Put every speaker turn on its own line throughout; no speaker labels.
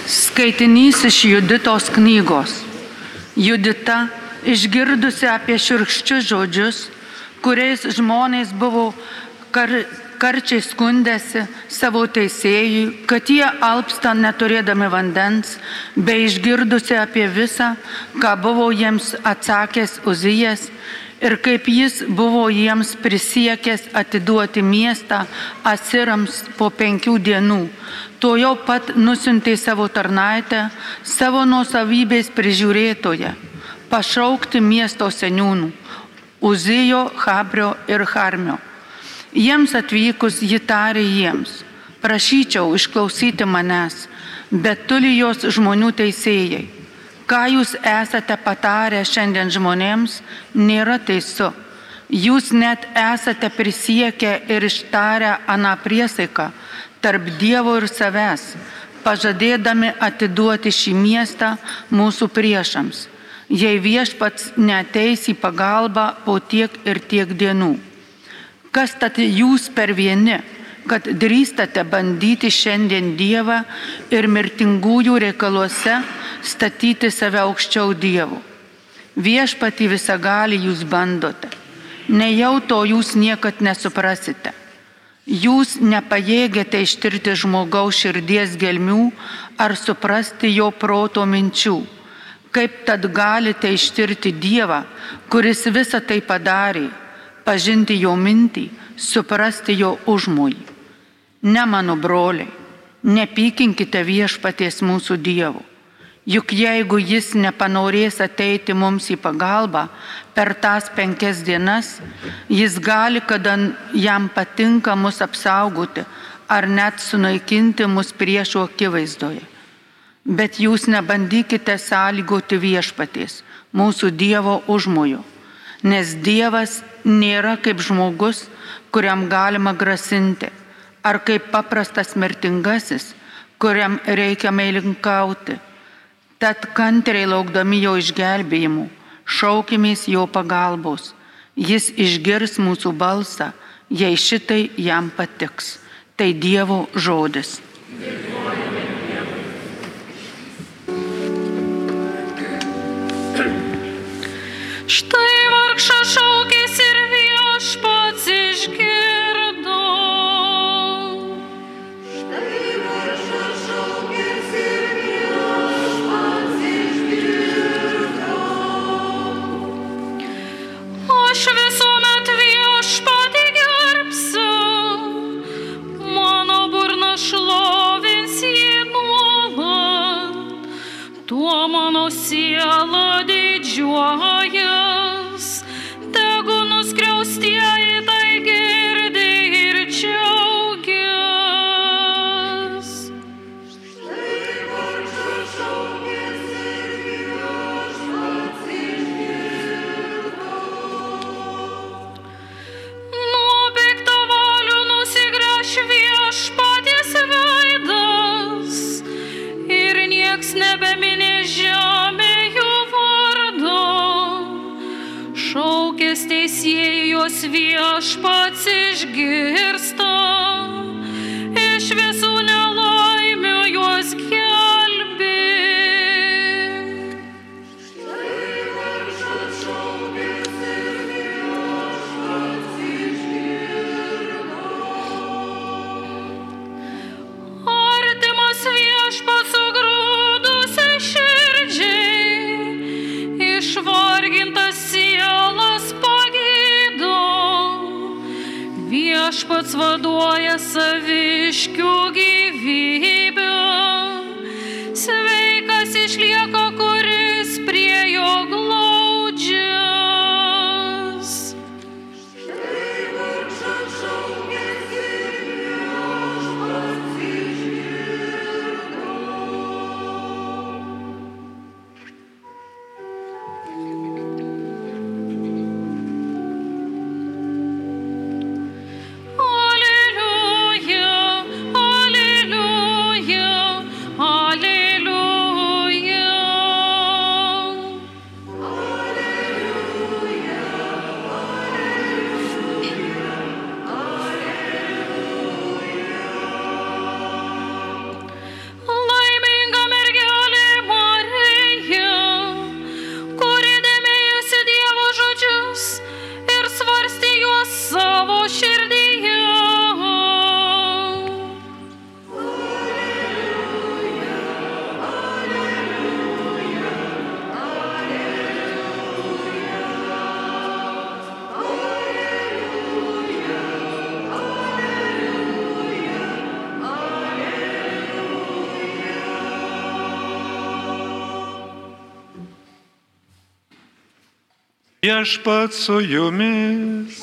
Skaitinys iš Juditos knygos. Judita, išgirdusi apie šiurkščius žodžius, kuriais žmonės buvo karčiai skundėsi savo teisėjui, kad jie alpsta neturėdami vandens, bei išgirdusi apie visą, ką buvo jiems atsakęs Uzijas ir kaip jis buvo jiems prisiekęs atiduoti miestą asirams po 5 dienų, to jau pat nusiuntė savo tarnaitę, savo nuosavybės prižiūrėtoją, pašaukti miesto seniūnų Uzijo, Habrio ir Harmio. Jiems atvykus ji tarė jiems: prašyčiau išklausyti manęs, Betulijos žmonių teisėjai. Ką jūs esate patarę šiandien žmonėms, nėra teisu. Jūs net esate prisiekę ir ištarę aną priesaiką tarp Dievo ir savęs, pažadėdami atiduoti šį miestą mūsų priešams, jei viešpats neateis į pagalbą po tiek ir tiek dienų. Kas tad jūs per vieni, kad drįstate bandyti šiandien Dievą ir mirtingųjų reikaluose statyti save aukščiau Dievo? Viešpatį visagalį jūs bandote, nejau to jūs niekad nesuprasite. Jūs nepajėgėte ištirti žmogaus širdies gelmių ar suprasti jo proto minčių. Kaip tad galite ištirti Dievą, kuris visą tai padarė, pažinti jo mintį, suprasti jo užmojį? Ne, mano broliai, nepykinkite viešpaties mūsų Dievo. Juk jeigu jis nepanorės ateiti mums į pagalbą per tas 5 dienas, jis gali, kada jam patinka, mus apsaugoti ar net sunaikinti mus priešų akivaizdoje. Bet jūs nebandykite sąlygoti viešpaties, mūsų Dievo užmojo, nes Dievas nėra kaip žmogus, kuriam galima grasinti, ar kaip paprastas mirtingasis, kuriam reikia meilinkauti. Tad kantriai laukdami jo išgelbėjimų, šaukimės jo pagalbos. Jis išgirs mūsų balsą, jei šitai jam patiks. Tai Dievo žodis.
Štai vargšas šaukėsi ir viešpats išgirdo. Aš visuomet viešpatį gerbsiu, mano burna šlovins jį nuolat, tuo mano siela didžiuojas, tegu nuskriaustieji tai girdi ir džiaugias. Nuo piktavalių nusigręš viešpaties veidas ir nieks nebeminė žemė jų vardo. Šaukės teisėjai jos viešpats išgirsta, iš visų nelaimių juos gelbė. Artimas viešpats sugrūdusiai širdžiai, išvargintas sielas pagydo. Viešpats vaduoja saviškių gyvybę, sveikas išlieka, kuris prie jo glaudžias. Alleluja, alleluja.
Viešpats su jumis.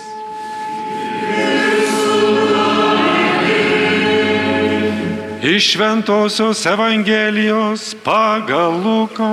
Iš Šventosios Evangelijos pagal Luką.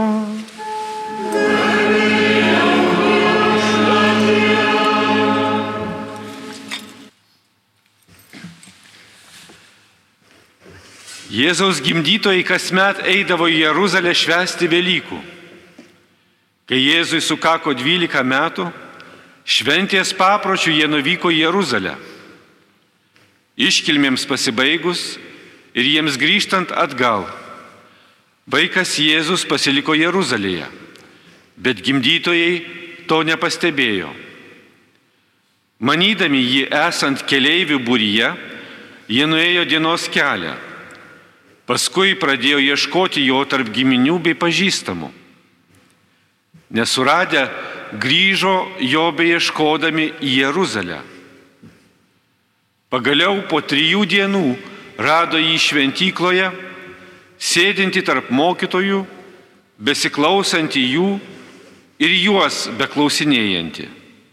Jėzaus gimdytojai kasmet eidavo į Jeruzalę švęsti Velykų. Kai Jėzui sukako 12 metų, šventės papročių jie nuvyko į Jeruzalę. Iškilmėms pasibaigus ir jiems grįžtant atgal, vaikas Jėzus pasiliko Jeruzalėje, bet gimdytojai to nepastebėjo. Manydami jį esant keleivių būryje, jie nuėjo dienos kelią. Paskui pradėjo ieškoti jo tarp giminių bei pažįstamų. Nesuradę, grįžo jo beieškodami į Jeruzalę. Pagaliau po 3 dienų rado jį šventykloje, sėdinti tarp mokytojų, besiklausantį jų ir juos beklausinėjantį.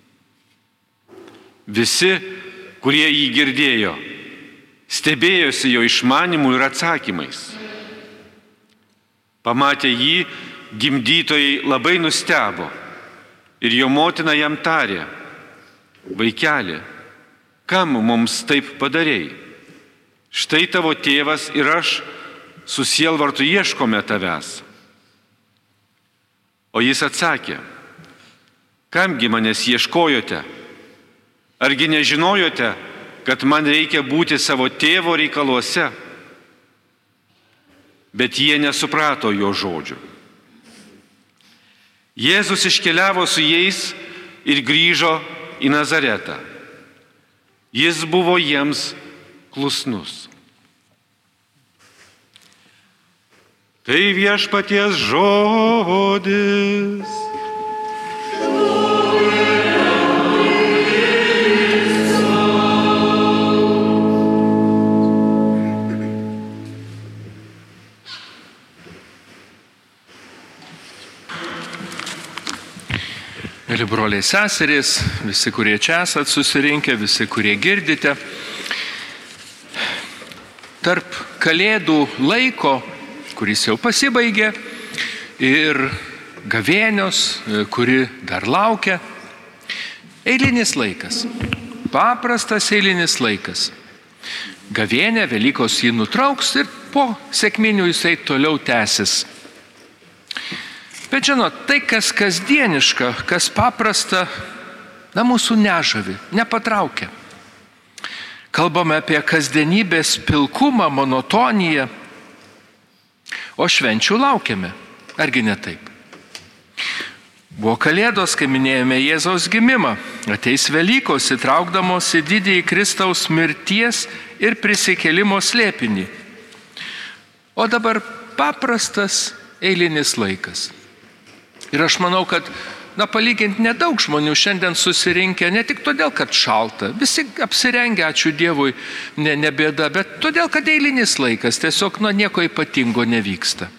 Visi, kurie jį girdėjo, stebėjosi jo išmanimu ir atsakymais. Pamatę jį, gimdytojai labai nustebo ir jo motina jam tarė: vaikeli, kam mums taip padarei? Štai tavo tėvas ir aš su sielvartu ieškome tavęs. O jis atsakė: kamgi manęs ieškojote? Argi nežinojote, kad man reikia būti savo tėvo reikaluose? Bet jie nesuprato jo žodžių. Jėzus iškeliavo su jais ir grįžo į Nazaretą. Jis buvo jiems klusnus. Tai viešpaties žodis.
Mėly broliai seserys, visi, kurie čia esat susirinkę, visi, kurie girdite, tarp Kalėdų laiko, kuris jau pasibaigė, ir gavėnios, kuri dar laukia, eilinis laikas, paprastas eilinis laikas. Gavėnė, Velykos jį nutrauks ir po sekminių jisai toliau tęsis. Bet žinot, tai kas kasdieniška, kas paprasta, mūsų nežavi, nepatraukia. Kalbame apie kasdienybės pilkumą, monotoniją, o švenčių laukiame. Argi ne taip? Buvo Kalėdos, kai minėjome Jėzaus gimimą. Ateis Velykos, įtraukdamos į didįjį Kristaus mirties ir prisikėlimo slėpinį. O dabar paprastas eilinis laikas. Ir aš manau, kad palyginti nedaug žmonių šiandien susirinkę, ne tik todėl, kad šalta, visi apsirengę, ačiū Dievui, ne bėda, bet todėl, kad eilinis laikas, tiesiog nieko ypatingo nevyksta.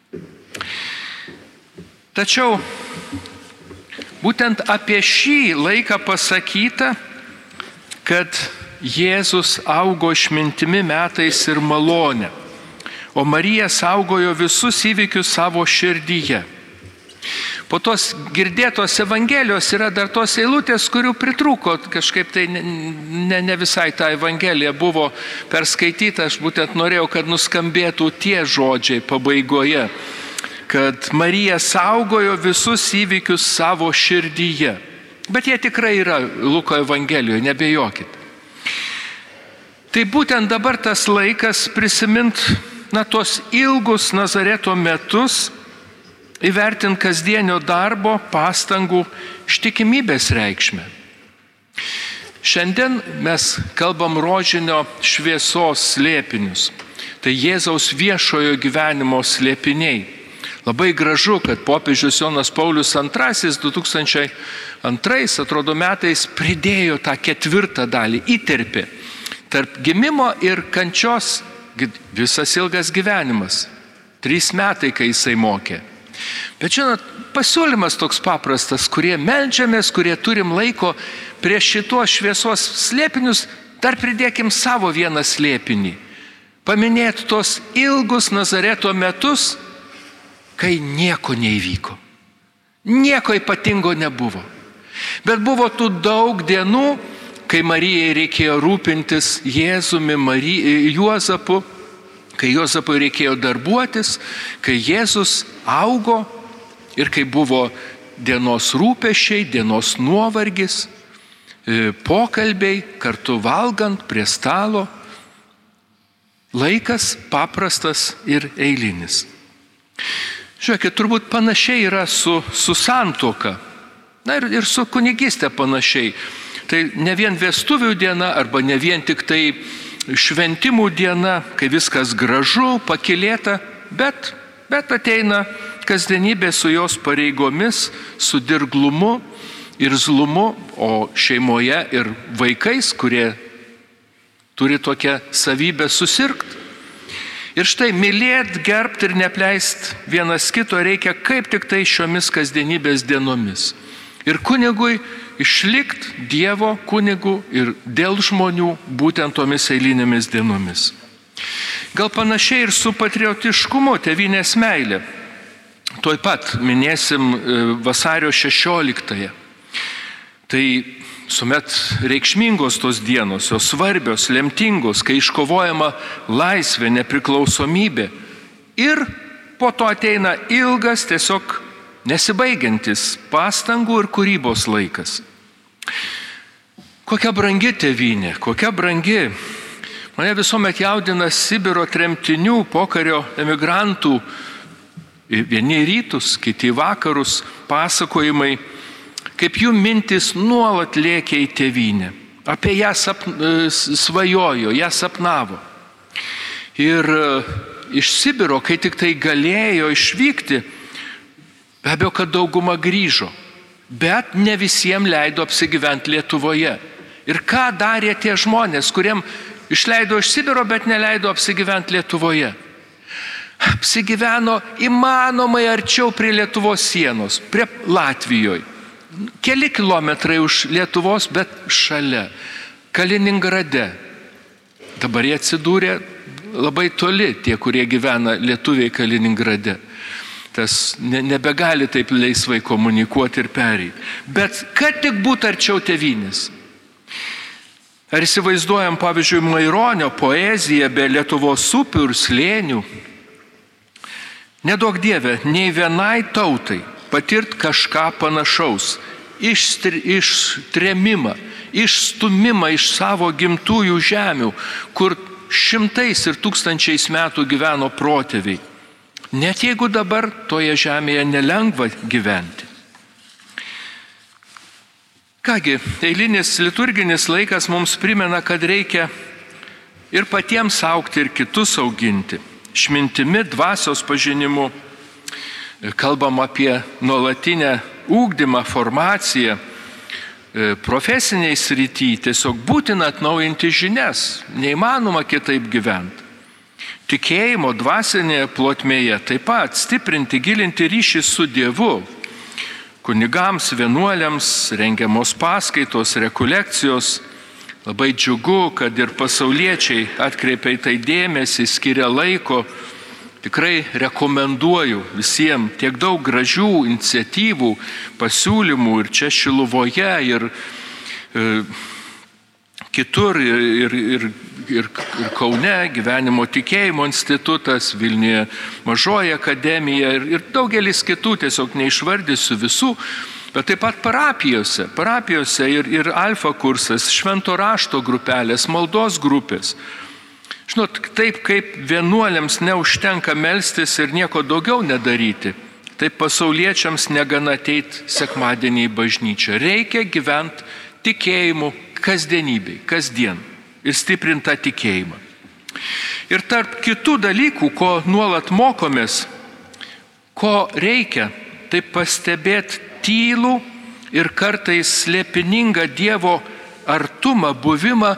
Tačiau būtent apie šį laiką pasakyta, kad Jėzus augo išmintimi metais ir malone, o Marija saugojo visus įvykius savo širdyje. Po tos girdėtos Evangelijos yra dar tos eilutės, kurių pritrūko, kažkaip tai ne visai ta Evangelija buvo perskaityta, aš būtent norėjau, kad nuskambėtų tie žodžiai pabaigoje, kad Marija saugojo visus įvykius savo širdyje. Bet jie tikrai yra Luko Evangelijoje, nebejokit. Tai būtent dabar tas laikas prisimint, tos ilgus Nazareto metus, įvertint kasdienio darbo, pastangų, ištikimybės reikšmę. Šiandien mes kalbam rožinio šviesos slėpinius. Tai Jėzaus viešojo gyvenimo slėpiniai. Labai gražu, kad popiežius Jonas Paulius II 2002, atrodo, metais pridėjo tą 4. dalį, įterpė. Tarp gimimo ir kančios visas ilgas gyvenimas. 3 metai, kai jisai mokė. Bet žinot, pasiūlymas toks paprastas, kurie meldžiamės, kurie turim laiko prieš šitos šviesos slėpinius, dar pridėkim savo vieną slėpinį. Paminėti tos ilgus Nazareto metus, kai nieko neįvyko. Nieko ypatingo nebuvo. Bet buvo tų daug dienų, kai Marijai reikėjo rūpintis Jėzumi, Juozapu, kai Juozapui reikėjo darbuotis, kai Jėzus augo ir kai buvo dienos rūpesčiai, dienos nuovargis, pokalbiai, kartu valgant prie stalo. Laikas paprastas ir eilinis. Žiūrėkit, turbūt panašiai yra su santuoka. Na ir su kunigystė panašiai. Tai ne vien vestuvių diena arba ne vien tik tai šventimų diena, kai viskas gražu, pakylėta, bet ateina kasdienybė su jos pareigomis, su dirglumu ir zlumu, o šeimoje ir vaikais, kurie turi tokią savybę susirgti. Ir štai mylėt, gerbt ir nepleist vienas kito reikia kaip tik tai šiomis kasdienybės dienomis. Ir kunigui išlikti Dievo kunigu ir dėl žmonių būtent tomis eilinėmis dienomis. Gal panašiai ir su patriotiškumu, tėvynės meilė. Tuoj pat minėsim vasario 16-ąją. Tai sumet reikšmingos tos dienos, jos svarbios, lemtingos, kai iškovojama laisvė, nepriklausomybė. Ir po to ateina ilgas, tiesiog nesibaigiantis pastangų ir kūrybos laikas. Kokia brangi tėvynė, kokia brangi. Mane visuomet jaudina Sibiro tremtinių, pokario emigrantų, vieni rytus, kiti vakarus, pasakojimai, kaip jų mintis nuolat lėkė į tėvynę. Apie ją svajojo, ją sapnavo. Ir iš Sibiro, kai tik tai galėjo išvykti, be abejo, kad dauguma grįžo. Bet ne visiems leido apsigyventi Lietuvoje. Ir ką darė tie žmonės, kuriem išleido iš Sibiro, bet neleido apsigyventi Lietuvoje? Apsigyveno įmanomai arčiau prie Lietuvos sienos, prie Latvijoje. Keli kilometrai už Lietuvos, bet šalia, Kaliningrade. Dabar jie atsidūrė labai toli, tie, kurie gyvena lietuviai Kaliningrade. Tas nebegali taip laisvai komunikuoti ir pereiti. Bet kad tik būtų arčiau tėvynės. Ar įsivaizduojam, pavyzdžiui, Maironio poeziją be Lietuvos upių ir slėnių? Neduok Dieve, nei vienai tautai patirt kažką panašaus, ištrėmimą, išstumimą iš savo gimtųjų žemių, kur šimtais ir tūkstančiais metų gyveno protėviai. Net jeigu dabar toje žemėje nelengva gyventi. Kągi, eilinis liturginis laikas mums primena, kad reikia ir patiems augti, ir kitus auginti. Išmintimi, dvasios pažinimu. Kalbam apie nuolatinę ugdymą, formaciją, profesiniai srity, tiesiog būtina atnaujinti žinias, neįmanoma kitaip gyventi. Tikėjimo dvasinėje plotmėje taip pat stiprinti, gilinti ryšį su Dievu. Kunigams, vienuoliams rengiamos paskaitos, rekolekcijos. Labai džiugu, kad ir pasauliečiai atkreipia į tai dėmesį, skiria laiko. Tikrai rekomenduoju visiems tiek daug gražių iniciatyvų, pasiūlymų ir čia Šiluvoje, ir kitur, ir Kaune, Gyvenimo tikėjimo institutas, Vilniuje Mažoji akademija ir daugelis kitų, tiesiog neišvardysiu visų, bet taip pat parapijose ir alfa kursas, švento rašto grupelės, maldos grupės. Žinot, taip kaip vienuoliams neužtenka melstis ir nieko daugiau nedaryti, taip pasauliečiams negana ateiti sekmadienį į bažnyčią. Reikia gyventi tikėjimu kasdienybei, kasdien ir stiprinti tą tikėjimą. Ir tarp kitų dalykų, ko nuolat mokomės, ko reikia, tai pastebėti tylų ir kartais slėpiningą Dievo artumą, buvimą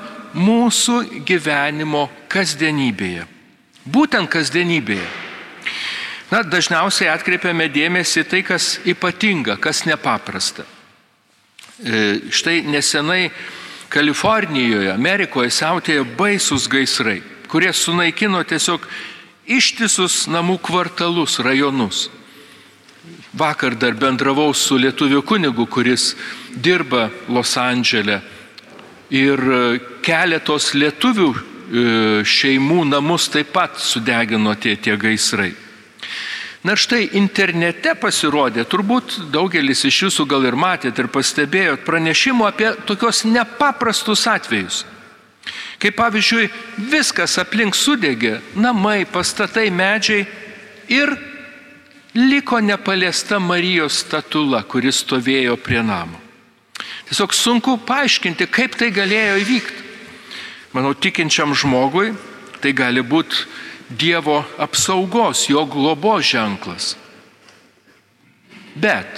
mūsų gyvenimo kasdienybėje. Būtent kasdienybėje. Dažniausiai atkreipiame dėmesį tai, kas ypatinga, kas nepaprasta. Štai nesenai Kalifornijoje, Amerikoje siautėjo baisus gaisrai, kurie sunaikino tiesiog ištisus namų kvartalus, rajonus. Vakar dar bendravau su lietuvių kunigu, kuris dirba Los Andžele ir keletos lietuvių šeimų namus taip pat sudegino tie gaisrai. Na štai internete pasirodė, turbūt daugelis iš jūsų gal ir matėt ir pastebėjot pranešimų apie tokios nepaprastus atvejus. Kaip pavyzdžiui, viskas aplink sudegė, namai, pastatai, medžiai ir liko nepaliesta Marijos statula, kuris stovėjo prie namo. Tiesiog sunku paaiškinti, kaip tai galėjo įvykti. Manau, tikinčiam žmogui tai gali būti Dievo apsaugos, jo globos ženklas. Bet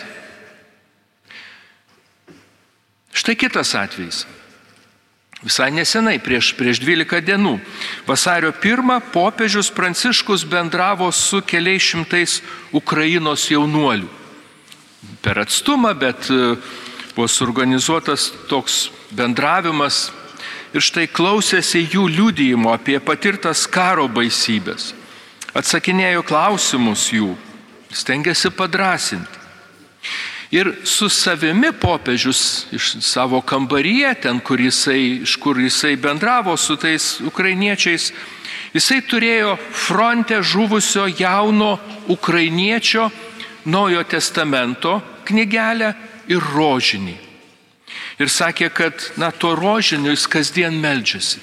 štai kitas atvejis. Visai nesenai, prieš 12 dienų, vasario 1, popiežius Pranciškus bendravo su keliais šimtais Ukrainos jaunuolių. Per atstumą, bet buvo suorganizuotas toks bendravimas. Ir štai klausėsi jų liudijimo apie patirtas karo baisybės. Atsakinėjo klausimus jų, stengėsi padrasinti. Ir su savimi popiežius iš savo kambaryje, ten, iš kur jisai bendravo su tais ukrainiečiais, jisai turėjo fronte žuvusio jauno ukrainiečio Naujojo testamento knygelę ir rožinį. Ir sakė, kad to rožiniu jis kasdien meldžiasi.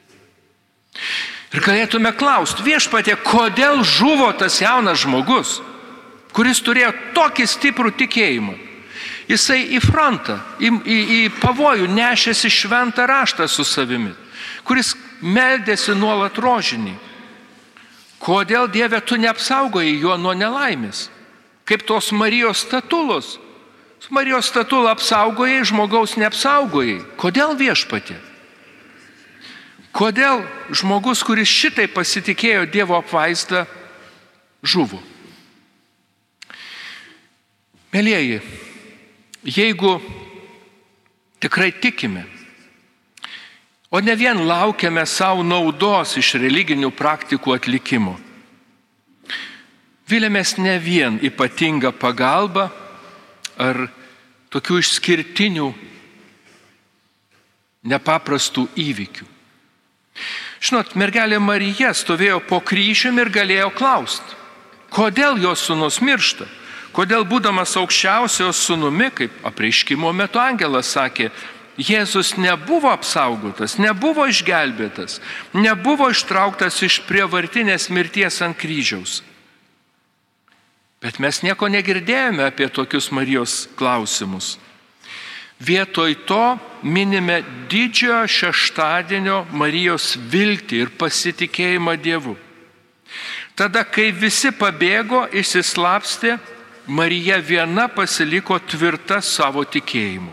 Ir galėtume klausti, Viešpatie, kodėl žuvo tas jaunas žmogus, kuris turėjo tokį stiprų tikėjimą. Jisai į frontą, į pavojų nešėsi šventą raštą su savimi, kuris meldėsi nuolat rožinį. Kodėl, Dieve, tu neapsaugojai jo nuo nelaimės? Kaip tos Marijos statulos. Marijos statulą apsaugojai, žmogaus neapsaugojai. Kodėl, Viešpatie? Kodėl žmogus, kuris šitai pasitikėjo Dievo apvaizdą, žuvo? Mielieji, jeigu tikrai tikime, o ne vien laukiame savo naudos iš religinių praktikų atlikimo, vilėmės ne vien ypatingą pagalbą ar tokių išskirtinių, nepaprastų įvykių. Žinot, mergelė Marija stovėjo po kryžiumi ir galėjo klausti, kodėl jos sūnus miršta, kodėl būdamas aukščiausios sūnumi, kaip apreiškimo metu angelas sakė, Jėzus nebuvo apsaugotas, nebuvo išgelbėtas, nebuvo ištrauktas iš prievartinės mirties ant kryžiaus. Bet mes nieko negirdėjome apie tokius Marijos klausimus. Vietoj to minime didžiojo šeštadienio Marijos viltį ir pasitikėjimą Dievu. Tada, kai visi pabėgo, išsislapstė, Marija viena pasiliko tvirta savo tikėjimu.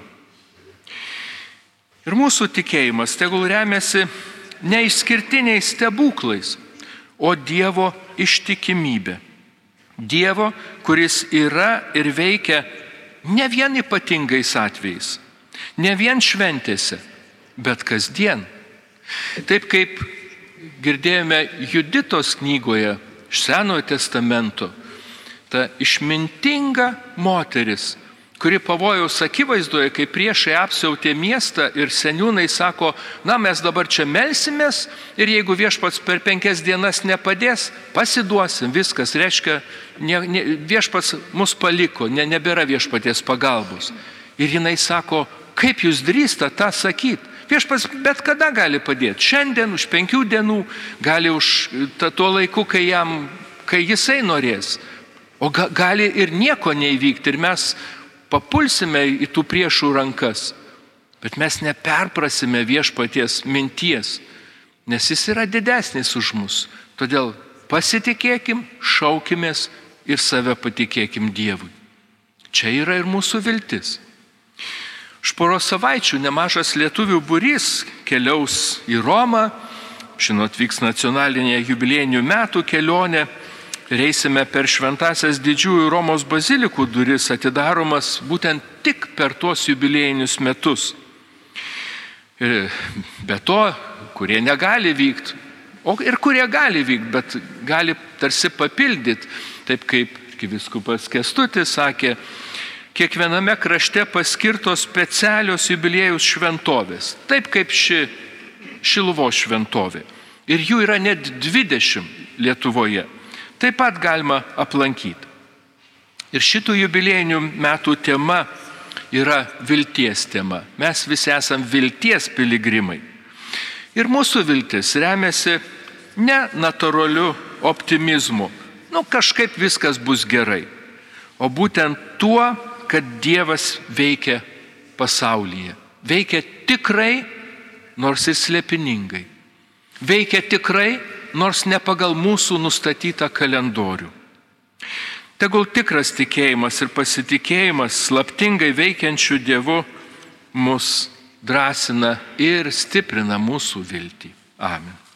Ir mūsų tikėjimas tegul remiasi ne išskirtiniais stebuklais, o Dievo ištikimybė. Dievo, kuris yra ir veikia ne vien ypatingais atvejais, ne vien šventėse, bet kasdien. Taip kaip girdėjome Juditos knygoje iš Senojo testamento, ta išmintinga moteris, kuri pavojaus akivaizdoje, kai priešai apsiautė miestą ir seniūnai sako, mes dabar čia melsimės ir jeigu Viešpats per 5 dienas nepadės, pasiduosim, viskas, reiškia, Viešpats mus paliko, nebėra Viešpaties pagalbos. Ir jinai sako, kaip jūs drįsta tą sakyti? Viešpats bet kada gali padėti, šiandien, už 5 dienų, gali už tuo laiku, kai jisai norės, o gali ir nieko neįvykti ir mes papulsime į tų priešų rankas, bet mes neperprasime Viešpaties minties, nes jis yra didesnis už mus. Todėl pasitikėkim, šaukimės ir save patikėkim Dievui. Čia yra ir mūsų viltis. Už poros savaičių nemažas lietuvių būrys keliaus į Romą, žinot, vyks nacionalinė jubiliejinių metų kelionė. ir eisime per šventasias didžiųjų Romos bazilikų duris, atidaromas būtent tik per tuos jubiliejinius metus. Be to, kurie negali vykti, ir kurie gali vykti, bet gali tarsi papildyti, taip kaip arkivyskupas Kęstutis sakė, kiekviename krašte paskirtos specialios jubiliejus šventovės, taip kaip ši Šiluvos šventovė. Ir jų yra net 20 Lietuvoje. Taip pat galima aplankyti. Ir šitų jubiliejinių metų tema yra vilties tema. Mes visi esam vilties piligrimai. Ir mūsų viltis remiasi ne natūraliu optimizmu. Kažkaip viskas bus gerai. O būtent tuo, kad Dievas veikia pasaulyje. Veikia tikrai, nors ir slėpiningai. Veikia tikrai, nors ne pagal mūsų nustatytą kalendorių. Tegul tikras tikėjimas ir pasitikėjimas slaptingai veikiančių Dievu mus drąsina ir stiprina mūsų viltį. Amen.